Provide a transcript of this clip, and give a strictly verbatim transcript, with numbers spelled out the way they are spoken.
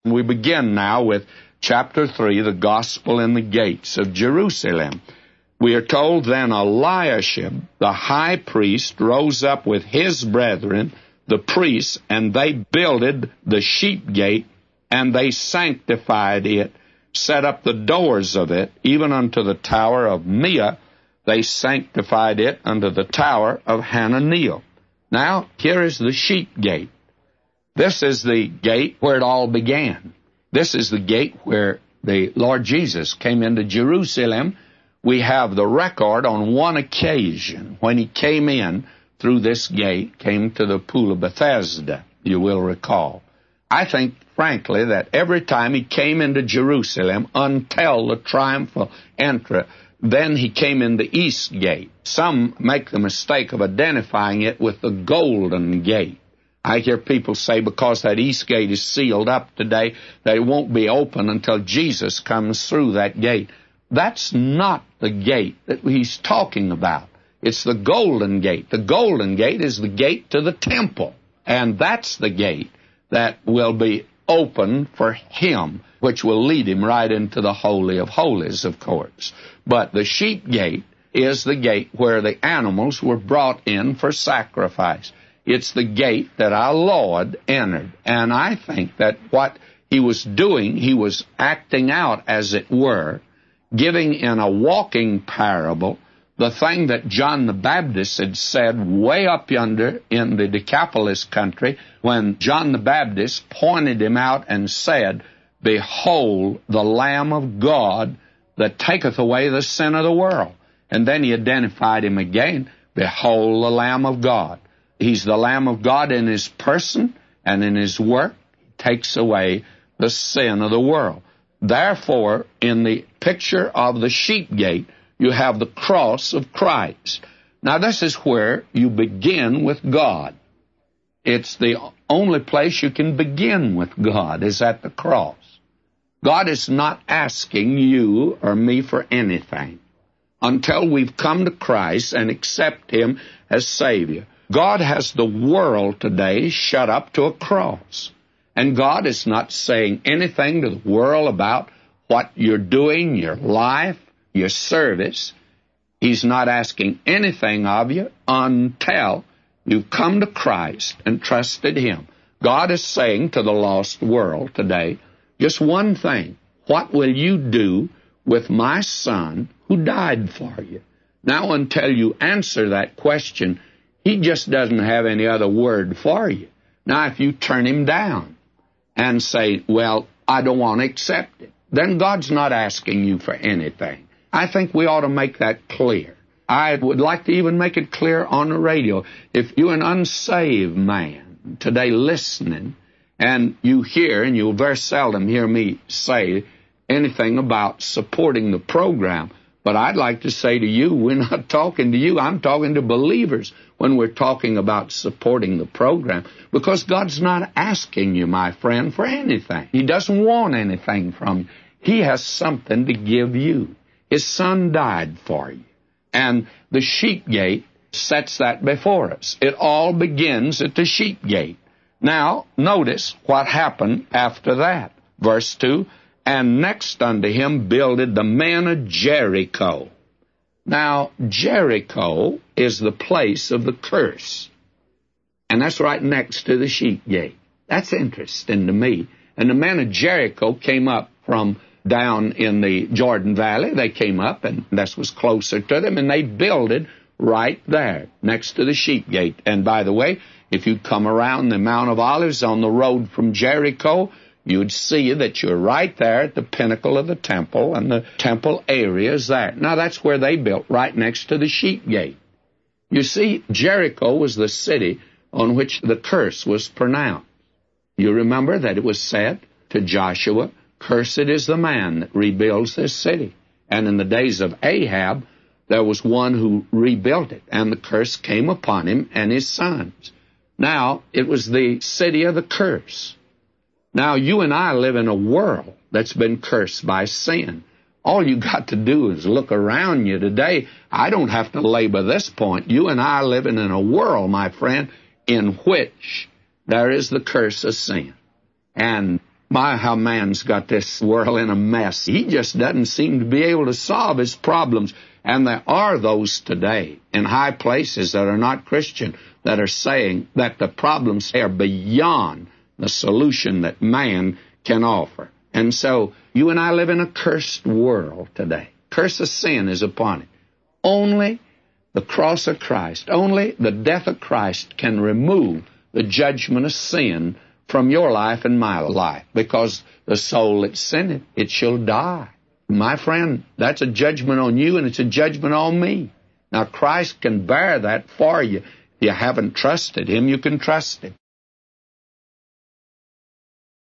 We begin now with chapter three, the Gospel in the Gates of Jerusalem. We are told, then Eliashib, the high priest, rose up with his brethren, the priests, and they builded the sheep gate, and they sanctified it, set up the doors of it, even unto the tower of Meah. They sanctified it unto the tower of Hananiel. Now, here is the sheep gate. This is the gate where it all began. This is the gate where the Lord Jesus came into Jerusalem. We have the record on one occasion when he came in through this gate, came to the pool of Bethesda, you will recall. I think, frankly, that every time he came into Jerusalem until the triumphal entry, then he came in the east gate. Some make the mistake of identifying it with the golden gate. I hear people say because that east gate is sealed up today, that it won't be open until Jesus comes through that gate. That's not the gate that he's talking about. It's the golden gate. The golden gate is the gate to the temple, and that's the gate that will be open for him, which will lead him right into the Holy of Holies, of course. But the sheep gate is the gate where the animals were brought in for sacrifice. It's the gate that our Lord entered. And I think that what he was doing, he was acting out, as it were, giving in a walking parable the thing that John the Baptist had said way up yonder in the Decapolis country when John the Baptist pointed him out and said, "Behold, the Lamb of God that taketh away the sin of the world." And then he identified him again, "Behold, the Lamb of God." He's the Lamb of God in his person and in his work. He takes away the sin of the world. Therefore, in the picture of the sheep gate, you have the cross of Christ. Now, this is where you begin with God. It's the only place you can begin with God is at the cross. God is not asking you or me for anything until we've come to Christ and accept him as Savior. God has the world today shut up to a cross. And God is not saying anything to the world about what you're doing, your life, your service. He's not asking anything of you until you've come to Christ and trusted him. God is saying to the lost world today just one thing: what will you do with my son who died for you? Now, until you answer that question, he just doesn't have any other word for you. Now, if you turn him down and say, "Well, I don't want to accept it," then God's not asking you for anything. I think we ought to make that clear. I would like to even make it clear on the radio. If you're an unsaved man today listening, and you hear, and you'll very seldom hear me say anything about supporting the program, but I'd like to say to you, we're not talking to you. I'm talking to believers when we're talking about supporting the program, because God's not asking you, my friend, for anything. He doesn't want anything from you. He has something to give you. His son died for you. And the sheep gate sets that before us. It all begins at the sheep gate. Now, notice what happened after that. Verse two, "And next unto him builded the men of Jericho." Now, Jericho is the place of the curse. And that's right next to the sheep gate. That's interesting to me. And the men of Jericho came up from down in the Jordan Valley. They came up, and this was closer to them, and they builded right there next to the sheep gate. And by the way, if you come around the Mount of Olives on the road from Jericho, you'd see that you're right there at the pinnacle of the temple, and the temple area is there. Now, that's where they built, right next to the sheep gate. You see, Jericho was the city on which the curse was pronounced. You remember that it was said to Joshua, "Cursed is the man that rebuilds this city." And in the days of Ahab, there was one who rebuilt it, and the curse came upon him and his sons. Now, it was the city of the curse. Now, you and I live in a world that's been cursed by sin. All you got to do is look around you today. I don't have to labor this point. You and I are living in a world, my friend, in which there is the curse of sin. And My, how man's got this world in a mess. He just doesn't seem to be able to solve his problems. And there are those today in high places that are not Christian that are saying that the problems are beyond the solution that man can offer. And so you and I live in a cursed world today. Curse of sin is upon it. Only the cross of Christ, only the death of Christ can remove the judgment of sin from your life and my life, because the soul that sinneth, it shall die. My friend, that's a judgment on you, and it's a judgment on me. Now, Christ can bear that for you. If you haven't trusted Him, you can trust Him.